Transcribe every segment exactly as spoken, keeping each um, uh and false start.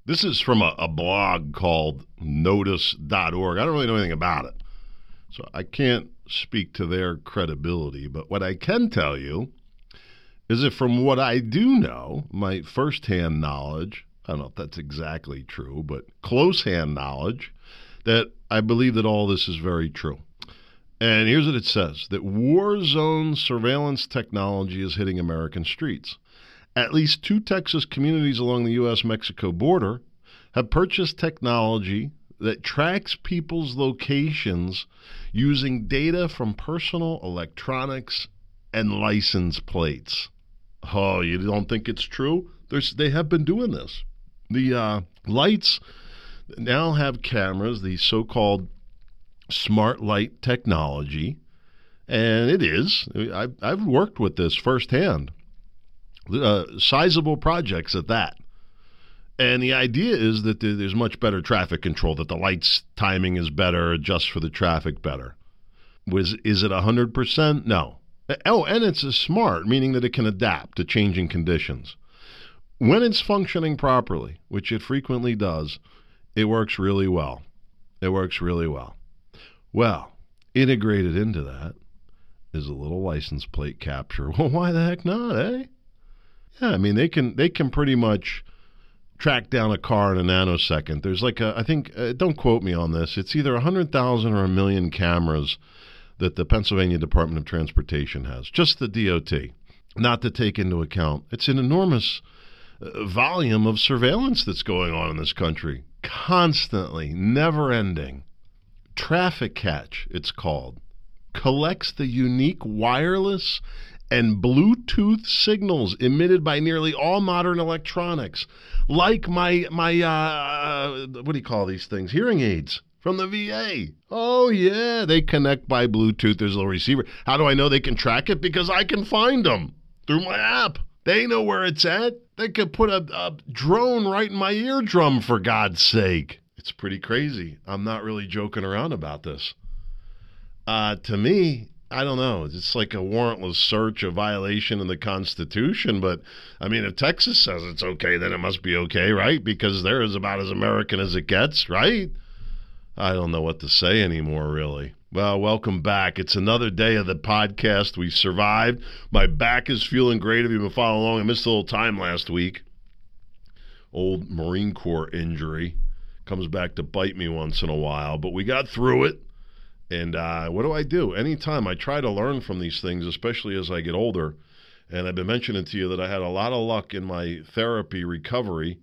This is from a, a blog called notice dot org. I don't really know anything about it, so I can't speak to their credibility. But what I can tell you is that from what I do know, my firsthand knowledge, I don't know if that's exactly true, but close-hand knowledge, that I believe that all this is very true. And here's what it says, that war zone surveillance technology is hitting American streets. At least two Texas communities along the U S Mexico border have purchased technology that tracks people's locations using data from personal electronics and license plates. Oh, you don't think it's true? There's, they have been doing this. The uh, lights now have cameras, the so-called smart light technology, and it is. I've, I've worked with this firsthand. Uh, sizable projects at that. And the idea is that there's much better traffic control, that the lights timing is better, adjusts for the traffic better. Was Is it one hundred percent? No. Oh, and it's smart, meaning that it can adapt to changing conditions. When it's functioning properly, which it frequently does, it works really well. It works really well. Well, integrated into that is a little license plate capture. Well, why the heck not, eh? Yeah, I mean, they can they can pretty much track down a car in a nanosecond. There's like a, I think, uh, don't quote me on this, it's either one hundred thousand or a million cameras that the Pennsylvania Department of Transportation has, just the D O T, not to take into account. It's an enormous uh, volume of surveillance that's going on in this country, constantly, never ending. Traffic Catch, it's called, collects the unique wireless and Bluetooth signals emitted by nearly all modern electronics, like my, my uh, what do you call these things? Hearing aids from the V A. Oh, yeah, they connect by Bluetooth. There's a little receiver. How do I know they can track it? Because I can find them through my app. They know where it's at. They could put a, a drone right in my eardrum, for God's sake. It's pretty crazy. I'm not really joking around about this. Uh, to me, I don't know. It's like a warrantless search, a violation of the Constitution. But, I mean, if Texas says it's okay, then it must be okay, right? Because they're as about as American as it gets, right? I don't know what to say anymore, really. Well, welcome back. It's another day of the podcast. We survived. My back is feeling great. If you've been following along, I missed a little time last week. Old Marine Corps injury. Comes back to bite me once in a while. But we got through it. And uh, what do I do? Anytime I try to learn from these things, especially as I get older, and I've been mentioning to you that I had a lot of luck in my therapy recovery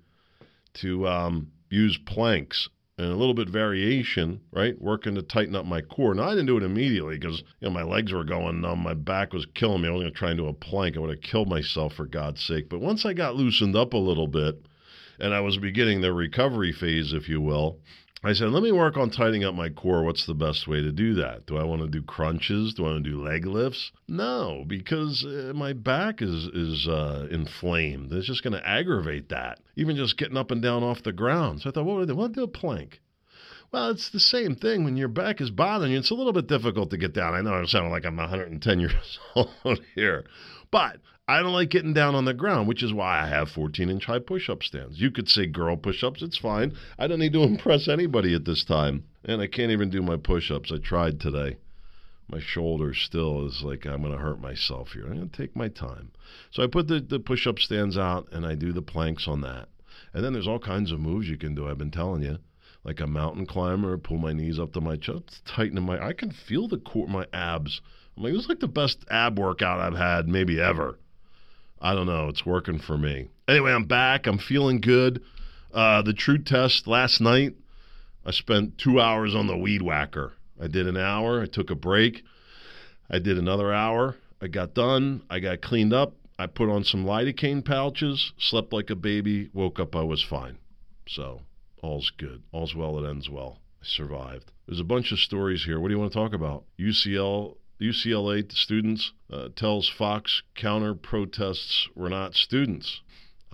to um, use planks and a little bit variation, right, working to tighten up my core. Now, I didn't do it immediately because, you know, my legs were going numb. My back was killing me. I was going to try and do a plank. I would have killed myself, for God's sake. But once I got loosened up a little bit and I was beginning the recovery phase, if you will, I said, let me work on tightening up my core. What's the best way to do that? Do I want to do crunches? Do I want to do leg lifts? No, because uh, my back is is uh, inflamed. It's just going to aggravate that, even just getting up and down off the ground. So I thought, what would I do? Well, I'll do a plank. Well, it's the same thing. When your back is bothering you, it's a little bit difficult to get down. I know I'm sounding like I'm one hundred ten years old here, but I don't like getting down on the ground, which is why I have fourteen-inch high push-up stands. You could say girl push-ups. It's fine. I don't need to impress anybody at this time. And I can't even do my push-ups. I tried today. My shoulder still is like I'm going to hurt myself here. I'm going to take my time. So I put the, the push-up stands out, and I do the planks on that. And then there's all kinds of moves you can do, I've been telling you. Like a mountain climber, pull my knees up to my chest, tighten my... I can feel the core, my abs. I'm like, this is like the best ab workout I've had maybe ever. I don't know. It's working for me. Anyway, I'm back. I'm feeling good. Uh, the true test last night, I spent two hours on the weed whacker. I did an hour. I took a break. I did another hour. I got done. I got cleaned up. I put on some lidocaine pouches, slept like a baby, woke up, I was fine. So all's good. All's well that ends well. I survived. There's a bunch of stories here. What do you want to talk about? U C L U C L A students uh, tells Fox counter protests were not students.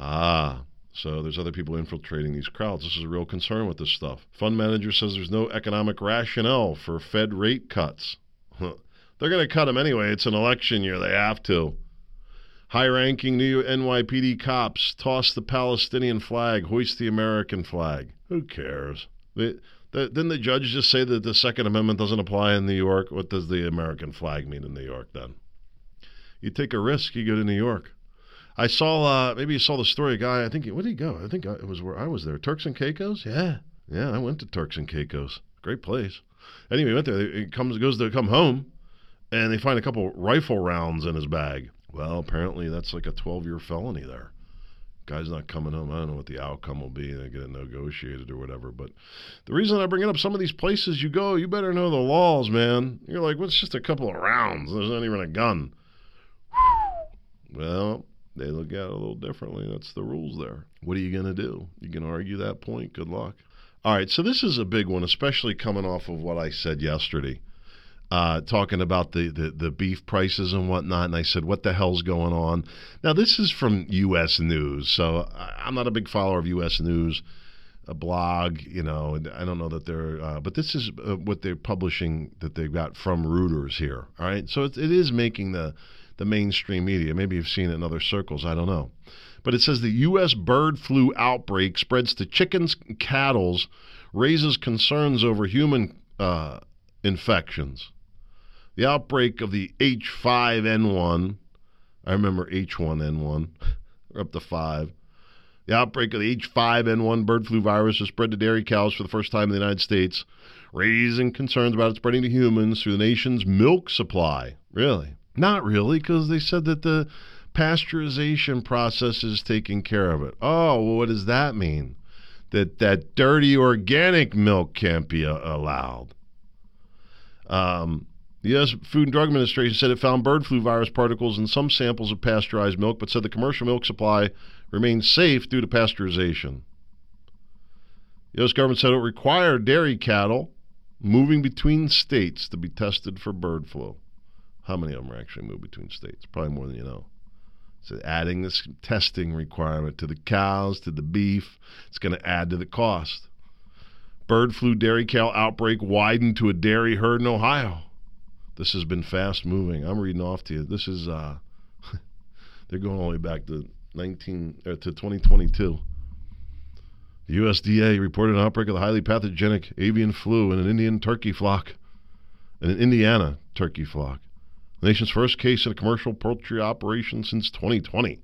Ah, so there's other people infiltrating these crowds. This is a real concern with this stuff. Fund manager says there's no economic rationale for Fed rate cuts. They're going to cut them anyway. It's an election year. They have to. High-ranking New N Y P D cops toss the Palestinian flag, hoist the American flag. Who cares? They, the, didn't the judge just say that the Second Amendment doesn't apply in New York? What does the American flag mean in New York then? You take a risk, you go to New York. I saw, uh, maybe you saw the story, a guy, I think, where did he go? I think it was where I was there. Turks and Caicos? Yeah. Yeah, I went to Turks and Caicos. Great place. Anyway, he went there. He comes, goes to come home, and they find a couple rifle rounds in his bag. Well, apparently that's like a twelve-year felony there. Guy's not coming home. I don't know what the outcome will be. They get it negotiated or whatever. But the reason I bring it up, some of these places you go, you better know the laws, man. You're like, what's just a couple of rounds? There's not even a gun. Well, they look at it a little differently. That's the rules there. What are you going to do? You can argue that point. Good luck. All right, so this is a big one, especially coming off of what I said yesterday. Uh, talking about the, the, the beef prices and whatnot, and I said, what the hell's going on? Now, this is from U S News, so I'm not a big follower of U S News, a blog, you know, and I don't know that they're, uh, but this is uh, what they're publishing that they've got from Reuters here, all right? So it, it is making the, the mainstream media. Maybe you've seen it in other circles, I don't know. But it says the U S bird flu outbreak spreads to chickens and cattle, raises concerns over human uh, infections. The outbreak of the H five N one, I remember H one N one, we're up to five. The outbreak of the H five N one bird flu virus has spread to dairy cows for the first time in the United States, raising concerns about it spreading to humans through the nation's milk supply. Really? Not really, because they said that the pasteurization process is taking care of it. Oh, well, what does that mean? That that dirty organic milk can't be uh, allowed. Um... The U S Food and Drug Administration said it found bird flu virus particles in some samples of pasteurized milk, but said the commercial milk supply remains safe due to pasteurization. The U S government said it required dairy cattle moving between states to be tested for bird flu. How many of them are actually moved between states? Probably more than you know. So adding this testing requirement to the cows, to the beef, it's going to add to the cost. Bird flu dairy cow outbreak widened to a dairy herd in Ohio. This has been fast moving. I'm reading off to you. This is, uh, they're going all the way back to nineteen uh, to twenty twenty-two. The U S D A reported an outbreak of the highly pathogenic avian flu in an Indian turkey flock, in an Indiana turkey flock. The nation's first case in a commercial poultry operation since twenty twenty.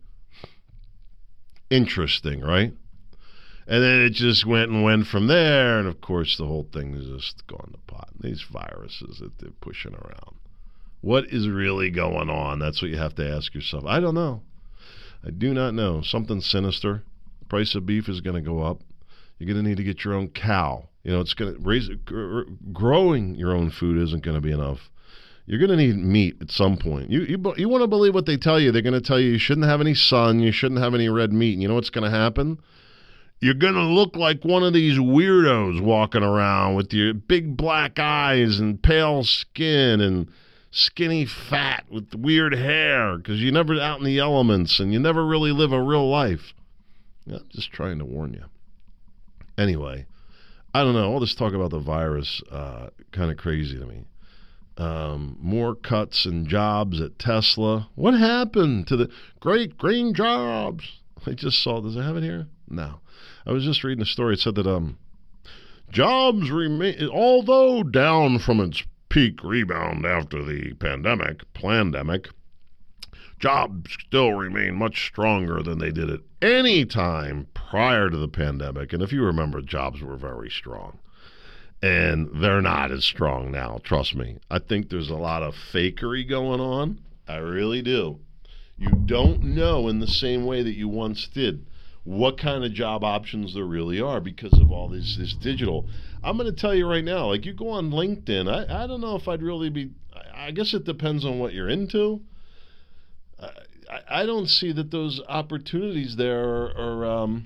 Interesting, right? And then it just went and went from there, and of course the whole thing is just gone to pot. These viruses that they're pushing around. What is really going on? That's what you have to ask yourself. I don't know. I do not know. Something sinister. The price of beef is going to go up. You're going to need to get your own cow. You know, it's going to raise. Growing your own food isn't going to be enough. You're going to need meat at some point. You you you want to believe what they tell you. They're going to tell you you shouldn't have any sun. You shouldn't have any red meat. And you know what's going to happen? You're going to look like one of these weirdos walking around with your big black eyes and pale skin and skinny fat with weird hair because you're never out in the elements and you never really live a real life. Yeah, I'm just trying to warn you. Anyway, I don't know. All this talk about the virus, uh, kind of crazy to me. Um, more cuts and jobs at Tesla. What happened to the great green jobs? I just saw, does it have it here? No. I was just reading a story. It said that um, jobs remain, although down from its peak rebound after the pandemic, plandemic, jobs still remain much stronger than they did at any time prior to the pandemic. And if you remember, jobs were very strong. And they're not as strong now, trust me. I think there's a lot of fakery going on. I really do. You don't know in the same way that you once did what kind of job options there really are because of all this this digital. I'm going to tell you right now, like you go on LinkedIn, I, I don't know if I'd really be, I, I guess it depends on what you're into. I, I don't see that those opportunities there are, are um,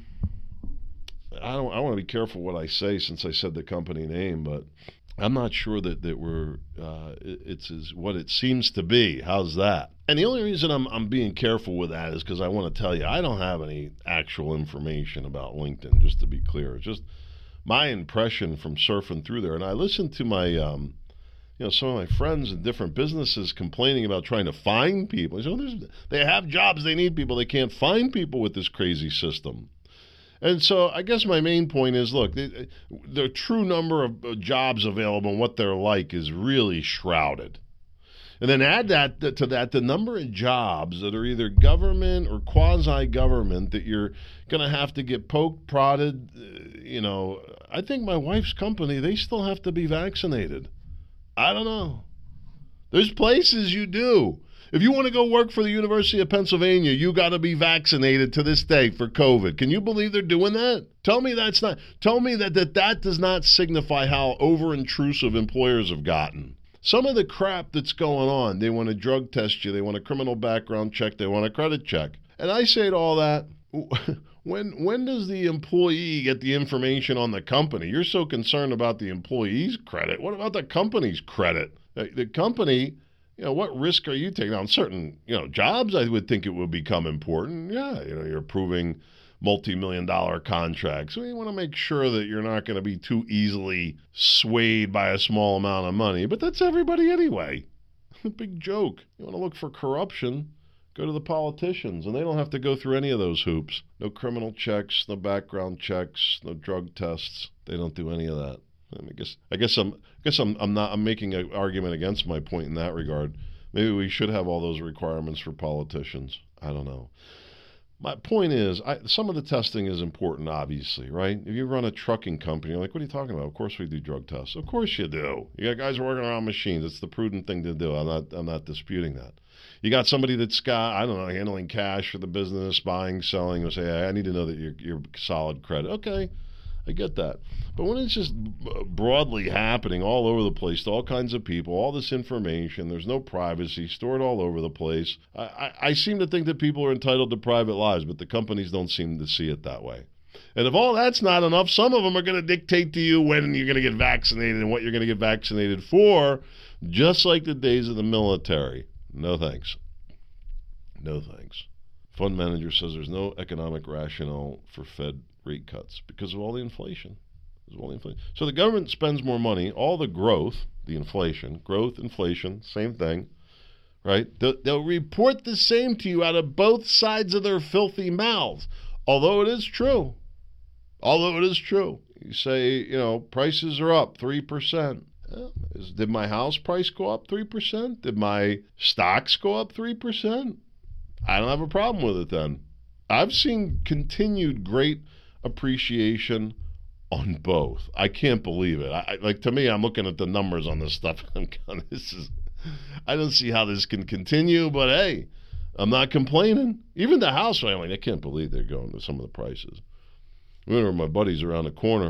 I don't. I want to be careful what I say since I said the company name, but I'm not sure that, that we're, uh, it, it's is what it seems to be. How's that? And the only reason I'm I'm being careful with that is because I want to tell you, I don't have any actual information about LinkedIn, just to be clear. It's just my impression from surfing through there. And I listened to my um, you know, some of my friends in different businesses complaining about trying to find people. So there's, they have jobs, they need people, they can't find people with this crazy system. And so I guess my main point is, look, the, the true number of jobs available and what they're like is really shrouded. And then add that to that the number of jobs that are either government or quasi-government that you're going to have to get poked, prodded. You know, I think my wife's company, they still have to be vaccinated. I don't know. There's places you do. If you want to go work for the University of Pennsylvania, you got to be vaccinated to this day for COVID. Can you believe they're doing that? Tell me that's not. Tell me that that, that does not signify how over-intrusive employers have gotten. Some of the crap that's going on, they want to drug test you, they want a criminal background check, they want a credit check. And I say to all that, when when does the employee get the information on the company? You're so concerned about the employee's credit. What about the company's credit? The company, you know, what risk are you taking on certain, you know, jobs? I would think it would become important. Yeah, you know, you're approving multi-million dollar contracts. So you want to make sure that you're not going to be too easily swayed by a small amount of money. But that's everybody anyway. Big joke. You want to look for corruption, go to the politicians, and they don't have to go through any of those hoops. No criminal checks, no background checks, no drug tests. They don't do any of that. I guess I guess I'm I guess I'm I'm not I'm making an argument against my point in that regard. Maybe we should have all those requirements for politicians. I don't know. My point is, I, some of the testing is important, obviously, right? If you run a trucking company, you're like, what are you talking about? Of course we do drug tests. Of course you do. You got guys working around machines. It's the prudent thing to do. I'm not I'm not disputing that. You got somebody that's got, I don't know, handling cash for the business, buying, selling, or say, hey, I need to know that you're, you're solid credit. Okay, I get that. But when it's just broadly happening all over the place to all kinds of people, all this information, there's no privacy, stored all over the place. I, I, I seem to think that people are entitled to private lives, but the companies don't seem to see it that way. And if all that's not enough, some of them are going to dictate to you when you're going to get vaccinated and what you're going to get vaccinated for, just like the days of the military. No thanks. No thanks. Fund manager says there's no economic rationale for Fed rate cuts because of all the inflation. All the inflation. So the government spends more money, all the growth, the inflation, growth, inflation, same thing, right? They'll, they'll report the same to you out of both sides of their filthy mouths, although it is true. Although it is true. You say, you know, prices are up three percent. Well, is, did my house price go up three percent? Did my stocks go up three percent? I don't have a problem with it then. I've seen continued great appreciation on both. I can't believe it. I, like, to me, I'm looking at the numbers on this stuff. I'm kind of, this is, I don't see how this can continue, but hey, I'm not complaining. Even the house family, I can't believe they're going to some of the prices. I remember my buddies around the corner,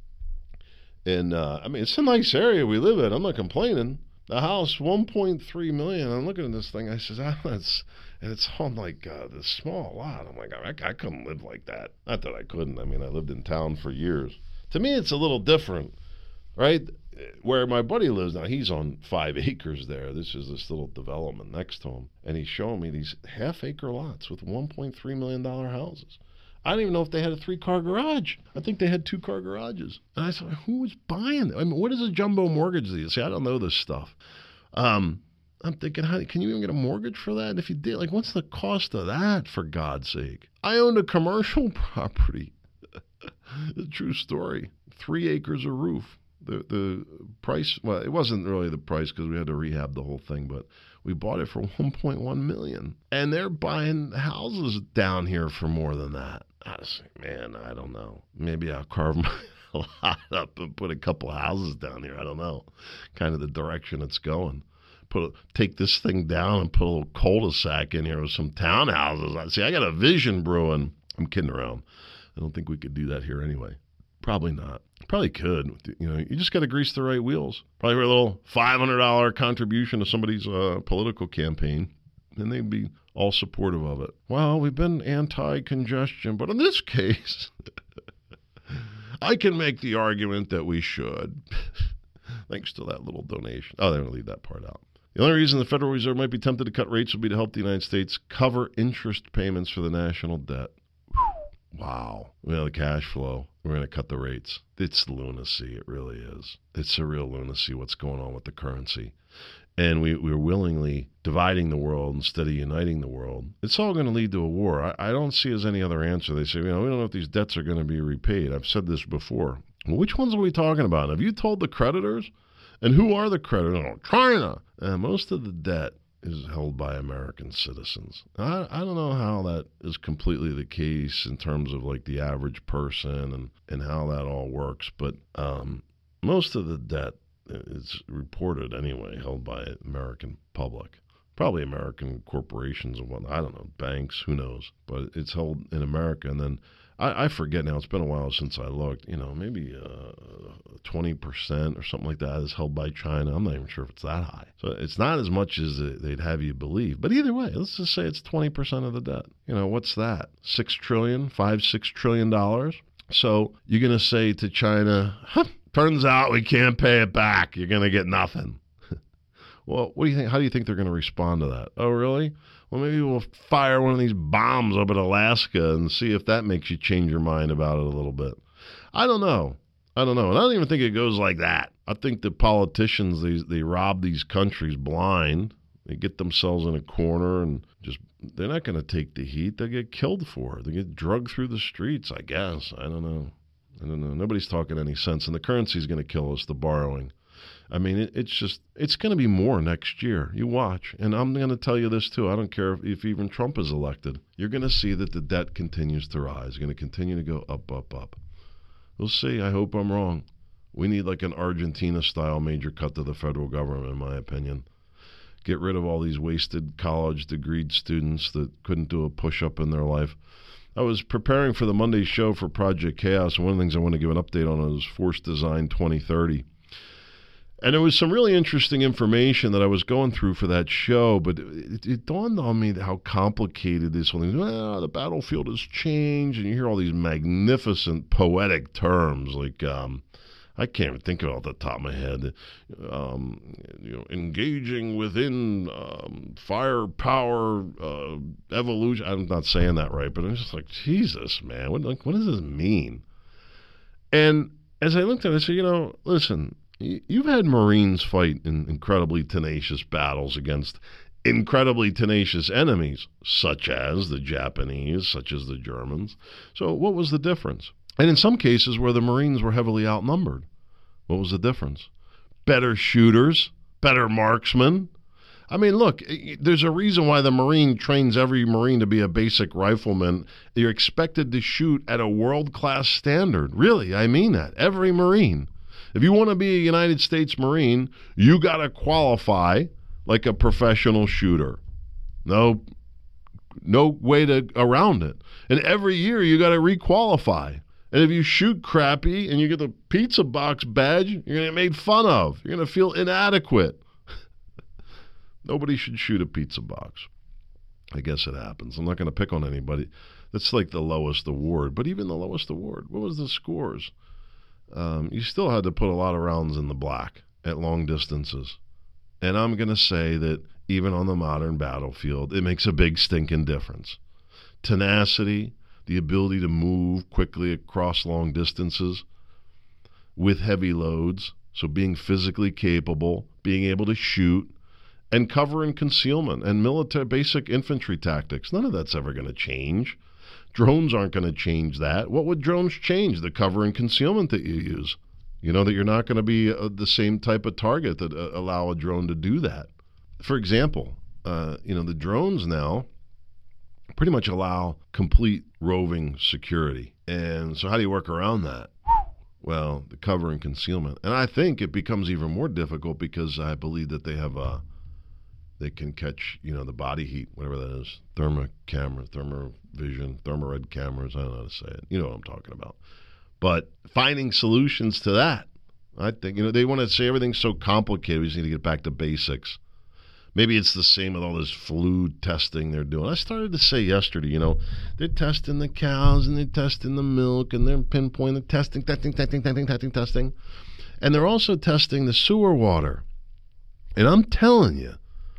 and uh, I mean, it's a nice area we live in. I'm not complaining. The house, one point three million dollars. I'm looking at this thing. I says, ah, that's, and it's on like uh, this small lot. I'm like, I, I couldn't live like that. Not that I couldn't. I mean, I lived in town for years. To me, it's a little different, right? Where my buddy lives now, he's on five acres there. This is this little development next to him. And he's showing me these half-acre lots with one point three million dollars houses. I don't even know if they had a three-car garage. I think they had two-car garages. And I thought, who was buying it? I mean, what is a jumbo mortgage these? See, I don't know this stuff. Um, I'm thinking, how can you even get a mortgage for that? And if you did, like, what's the cost of that, for God's sake? I owned a commercial property. A true story. Three acres of roof. The the price, well, it wasn't really the price because we had to rehab the whole thing, but we bought it for one point one million dollars. And they're buying houses down here for more than that. I was like, man, I don't know. Maybe I'll carve my lot up and put a couple houses down here. I don't know. Kind of the direction it's going. Put a, take this thing down and put a little cul-de-sac in here with some townhouses. I see, I got a vision brewing. I'm kidding around. I don't think we could do that here anyway. Probably not. Probably could. You know, you just got to grease the right wheels. Probably a little five hundred dollars contribution to somebody's uh, political campaign, and they'd be all supportive of it. Well, we've been anti-congestion, but in this case, I can make the argument that we should. Thanks to that little donation. Oh, they're going to leave that part out. The only reason the Federal Reserve might be tempted to cut rates would be to help the United States cover interest payments for the national debt. Wow. You know, the cash flow. We're going to cut the rates. It's lunacy. It really is. It's a real lunacy what's going on with the currency. And we, we're willingly dividing the world instead of uniting the world. It's all going to lead to a war. I, I don't see as any other answer. They say, you know, we don't know if these debts are going to be repaid. I've said this before. Well, which ones are we talking about? Have you told the creditors? And who are the creditors? Oh, China. And most of the debt is held by American citizens. I, I don't know how that is completely the case in terms of like the average person and, and how that all works. But um, most of the debt is reported anyway, held by American public. Probably American corporations and whatnot. I don't know, banks, who knows. But it's held in America. And then I, I forget now, it's been a while since I looked, you know, maybe uh, twenty percent or something like that is held by China. I'm not even sure if it's that high. So it's not as much as they'd have you believe. But either way, let's just say it's twenty percent of the debt. You know, what's that? Six trillion, five, six trillion dollars. So you're going to say to China, huh, turns out we can't pay it back. You're going to get nothing. Well, what do you think? How do you think they're going to respond to that? Oh, really? Well, maybe we'll fire one of these bombs up at Alaska and see if that makes you change your mind about it a little bit. I don't know. I don't know. And I don't even think it goes like that. I think the politicians, they, they rob these countries blind. They get themselves in a corner and just, they're not going to take the heat. They'll get killed for it. They get drugged through the streets, I guess. I don't know. I don't know. Nobody's talking any sense. And the currency's going to kill us, the borrowing. I mean, it, it's just, it's going to be more next year. You watch. And I'm going to tell you this, too. I don't care if, if even Trump is elected. You're going to see that the debt continues to rise. You're going to continue to go up, up, up. We'll see. I hope I'm wrong. We need like an Argentina-style major cut to the federal government, in my opinion. Get rid of all these wasted college-degreed students that couldn't do a push-up in their life. I was preparing for the Monday show for Project Chaos, and one of the things I want to give an update on is Force Design twenty thirty. And there was some really interesting information that I was going through for that show, but it, it dawned on me how complicated this whole thing is. Well, the battlefield has changed, and you hear all these magnificent poetic terms like, um, I can't even think of it off the top of my head, um, you know, engaging within um, firepower uh, evolution. I'm not saying that right, but I'm just like, Jesus, man, what, like, what does this mean? And as I looked at it, I said, you know, listen, you've had Marines fight in incredibly tenacious battles against incredibly tenacious enemies, such as the Japanese, such as the Germans. So what was the difference? And in some cases where the Marines were heavily outnumbered, what was the difference? Better shooters, better marksmen. I mean, look, there's a reason why the Marine trains every Marine to be a basic rifleman. You're expected to shoot at a world-class standard. Really, I mean that. Every Marine. If you want to be a United States Marine, you got to qualify like a professional shooter. No, no way to around it. And every year you got to requalify. And if you shoot crappy and you get the pizza box badge, you're going to get made fun of. You're going to feel inadequate. Nobody should shoot a pizza box. I guess it happens. I'm not going to pick on anybody. That's like the lowest award. But even the lowest award, what was the scores? Um, you still had to put a lot of rounds in the black at long distances. And I'm going to say that even on the modern battlefield, it makes a big stinking difference. Tenacity, the ability to move quickly across long distances with heavy loads, so being physically capable, being able to shoot, and cover and concealment, and military basic infantry tactics. None of that's ever going to change. Drones aren't going to change that. What would drones change? The cover and concealment that you use. You know that you're not going to be uh, the same type of target that uh, allow a drone to do that. For example, uh, you know, the drones now pretty much allow complete roving security. And so how do you work around that? Well, the cover and concealment. And I think it becomes even more difficult because I believe that they have a, they can catch, you know, the body heat, whatever that is, thermo camera, thermovision, thermored cameras. I don't know how to say it. You know what I'm talking about. But finding solutions to that, I think, you know, they want to say everything's so complicated. We just need to get back to basics. Maybe it's the same with all this flu testing they're doing. I started to say yesterday, you know, they're testing the cows and they're testing the milk and they're pinpointing, testing, testing, testing, testing, testing, testing. And they're also testing the sewer water. And I'm telling you,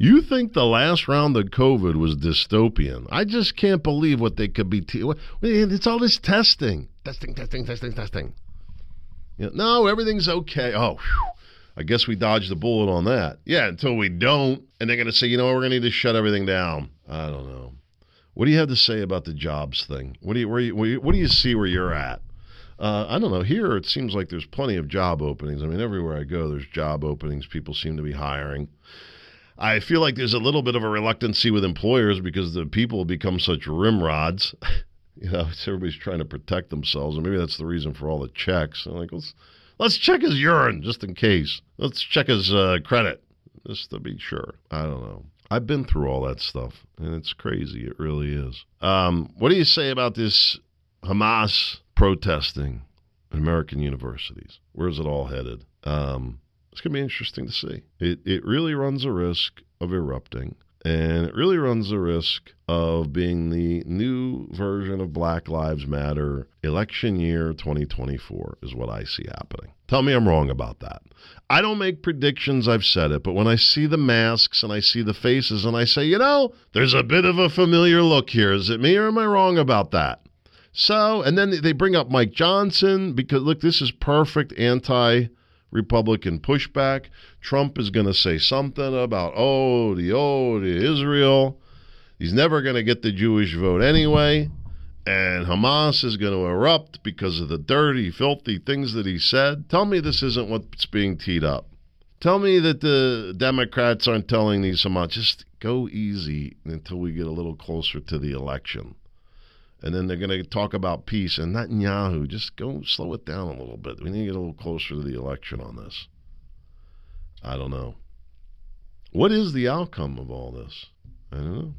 You think the last round of COVID was dystopian. I just can't believe what they could be. Te- it's all this testing. Testing, testing, testing, testing. You know, no, everything's okay. Oh, whew. I guess we dodged the bullet on that. Yeah, until we don't. And they're going to say, you know what, we're going to need to shut everything down. I don't know. What do you have to say about the jobs thing? What do you, where you, where you what do you see where you're at? Uh, I don't know. Here, it seems like there's plenty of job openings. I mean, everywhere I go, there's job openings. People seem to be hiring. I feel like there's a little bit of a reluctancy with employers because the people become such rimrods. You know, everybody's trying to protect themselves, and maybe that's the reason for all the checks. I'm like, let's let's check his urine just in case. Let's check his uh, credit just to be sure. I don't know. I've been through all that stuff, and it's crazy. It really is. Um, what do you say about this Hamas protesting in American universities? Where's it all headed? Um, it's going to be interesting to see. It it really runs a risk of erupting, and it really runs the risk of being the new version of Black Lives Matter. Election year twenty twenty-four is what I see happening. Tell me I'm wrong about that. I don't make predictions, I've said it, but when I see the masks and I see the faces and I say, you know, there's a bit of a familiar look here. Is it me or am I wrong about that? So, and then they bring up Mike Johnson because, look, this is perfect anti-Republican pushback. Trump is going to say something about, oh, the oh, the Israel. He's never going to get the Jewish vote anyway. And Hamas is going to erupt because of the dirty, filthy things that he said. Tell me this isn't what's being teed up. Tell me that the Democrats aren't telling these Hamas, just go easy until we get a little closer to the election. And then they're going to talk about peace. And Netanyahu, just go slow it down a little bit. We need to get a little closer to the election on this. I don't know. What is the outcome of all this? I don't know.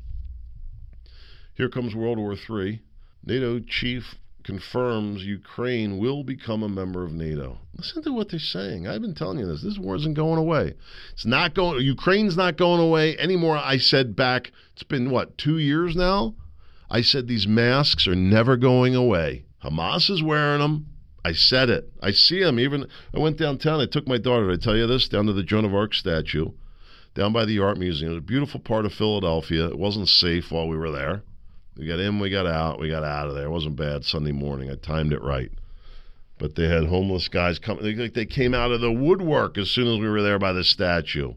Here comes World War Three. NATO chief confirms Ukraine will become a member of NATO. Listen to what they're saying. I've been telling you this. This war isn't going away. It's not going. Ukraine's not going away anymore. I said back, it's been, what, two years now? I said these masks are never going away. Hamas is wearing them. I said it. I see them. Even I went downtown. I took my daughter, did I tell you this, down to the Joan of Arc statue, down by the art museum. It was a beautiful part of Philadelphia. It wasn't safe while we were there. We got in, we got out, we got out of there. It wasn't bad Sunday morning. I timed it right. But they had homeless guys coming. They, they came out of the woodwork as soon as we were there by the statue.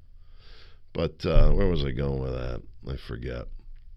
But uh, where was I going with that? I forget.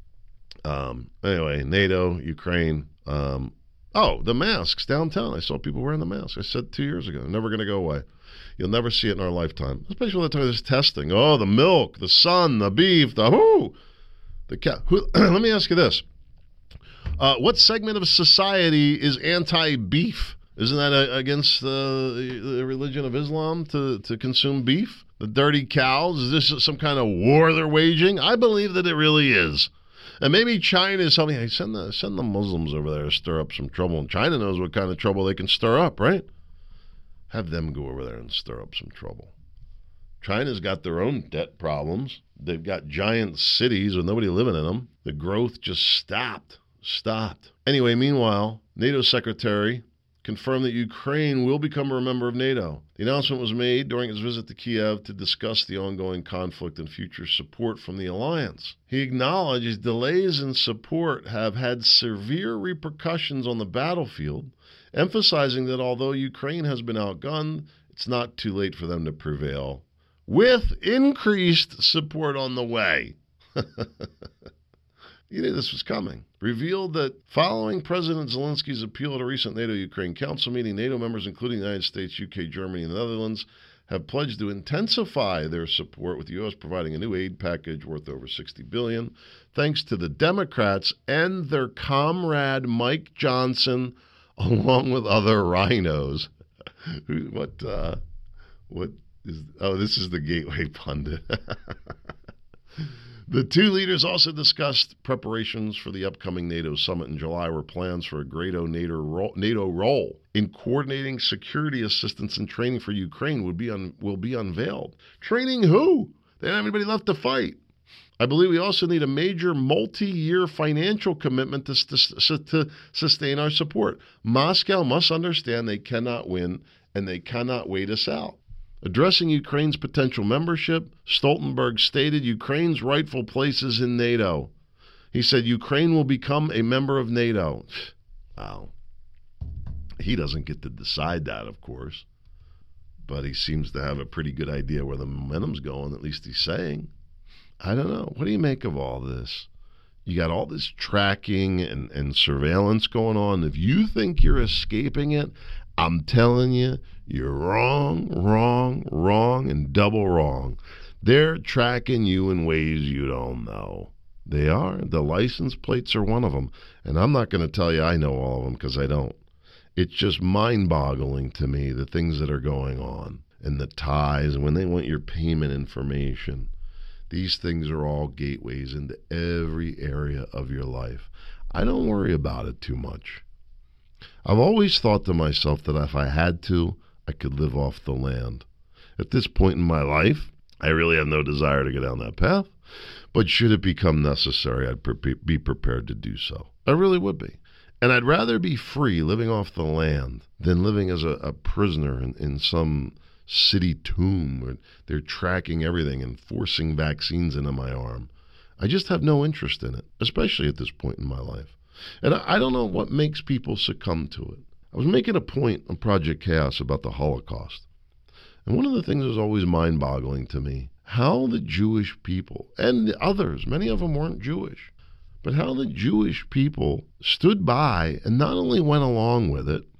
Um, anyway, NATO, Ukraine. Um, oh, the masks downtown. I saw people wearing the masks. I said two years ago, they're never going to go away. You'll never see it in our lifetime. Especially when they talk this testing. Oh, the milk, the sun, the beef, the whoo. The cow. Who, let me ask you this. Uh, what segment of society is anti-beef? Isn't that a, against the, the religion of Islam to, to consume beef? The dirty cows? Is this some kind of war they're waging? I believe that it really is. And maybe China is helping. Hey, send the, send the Muslims over there to stir up some trouble. And China knows what kind of trouble they can stir up, right? Have them go over there and stir up some trouble. China's got their own debt problems. They've got giant cities with nobody living in them. The growth just stopped. Stopped. Anyway, meanwhile, NATO Secretary confirmed that Ukraine will become a member of NATO. The announcement was made during his visit to Kiev to discuss the ongoing conflict and future support from the alliance. He acknowledged delays in support have had severe repercussions on the battlefield, emphasizing that although Ukraine has been outgunned, it's not too late for them to prevail, with increased support on the way. You knew this was coming. Revealed that following President Zelensky's appeal at a recent NATO-Ukraine Council meeting, NATO members, including the United States, U K, Germany, and the Netherlands, have pledged to intensify their support, with the U S providing a new aid package worth over sixty billion dollars, thanks to the Democrats and their comrade Mike Johnson, along with other rhinos. what, uh, what is, oh, this is the Gateway Pundit. The two leaders also discussed preparations for the upcoming NATO summit in July, where plans for a greater NATO role, NATO role in coordinating security assistance and training for Ukraine would be un, will be unveiled. Training who? They don't have anybody left to fight. I believe we also need a major multi-year financial commitment to, to, to sustain our support. Moscow must understand they cannot win and they cannot wait us out. Addressing Ukraine's potential membership, Stoltenberg stated Ukraine's rightful places in NATO. He said Ukraine will become a member of NATO. Wow. He doesn't get to decide that, of course. But he seems to have a pretty good idea where the momentum's going, at least he's saying. I don't know. What do you make of all this? You got all this tracking and, and surveillance going on. If you think you're escaping it, I'm telling you, you're wrong, wrong, wrong, and double wrong. They're tracking you in ways you don't know. They are. The license plates are one of them. And I'm not going to tell you I know all of them because I don't. It's just mind-boggling to me, the things that are going on and the ties, when they want your payment information. These things are all gateways into every area of your life. I don't worry about it too much. I've always thought to myself that if I had to, I could live off the land. At this point in my life, I really have no desire to go down that path. But should it become necessary, I'd pre- be prepared to do so. I really would be. And I'd rather be free living off the land than living as a, a prisoner in, in some city tomb where they're tracking everything and forcing vaccines into my arm. I just have no interest in it, especially at this point in my life. And I, I don't know what makes people succumb to it. I was making a point on Project Chaos about the Holocaust. And one of the things that was always mind-boggling to me, how the Jewish people, and the others, many of them weren't Jewish, but how the Jewish people stood by and not only went along with it,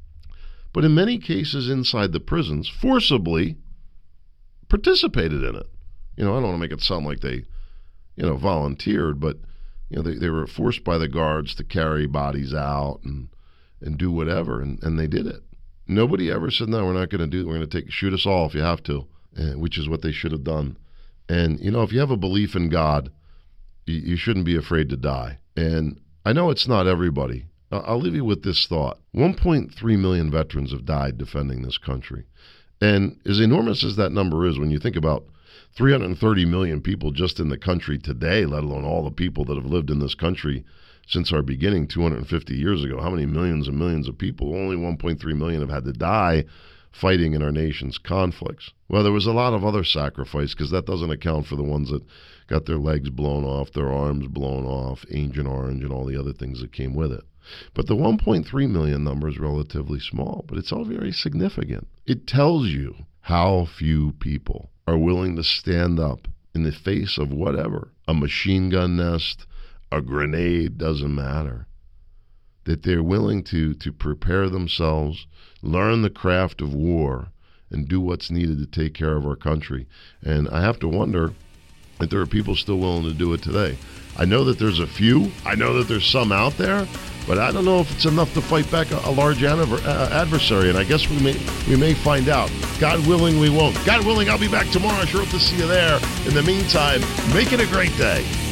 but in many cases inside the prisons, forcibly participated in it. You know, I don't want to make it sound like they, you know, volunteered, but, you know, they, they were forced by the guards to carry bodies out and, and do whatever, and, and they did it. Nobody ever said, no, we're not going to do it. We're going to take shoot us all if you have to, uh, which is what they should have done. And, you know, if you have a belief in God, you, you shouldn't be afraid to die. And I know it's not everybody. I'll leave you with this thought. one point three million veterans have died defending this country. And as enormous as that number is, when you think about three hundred thirty million people just in the country today, let alone all the people that have lived in this country since our beginning two hundred fifty years ago, how many millions and millions of people? Only one point three million have had to die fighting in our nation's conflicts. Well, there was a lot of other sacrifice because that doesn't account for the ones that got their legs blown off, their arms blown off, Agent Orange, and all the other things that came with it. But the one point three million number is relatively small, but it's all very significant. It tells you how few people are willing to stand up in the face of whatever, a machine gun nest, a grenade, doesn't matter, that they're willing to, to prepare themselves, learn the craft of war, and do what's needed to take care of our country. And I have to wonder if there are people still willing to do it today. I know that there's a few. I know that there's some out there, but I don't know if it's enough to fight back a, a large adver- uh, adversary, and I guess we may we may find out. God willing, we won't. God willing, I'll be back tomorrow. I sure hope to see you there. In the meantime, make it a great day.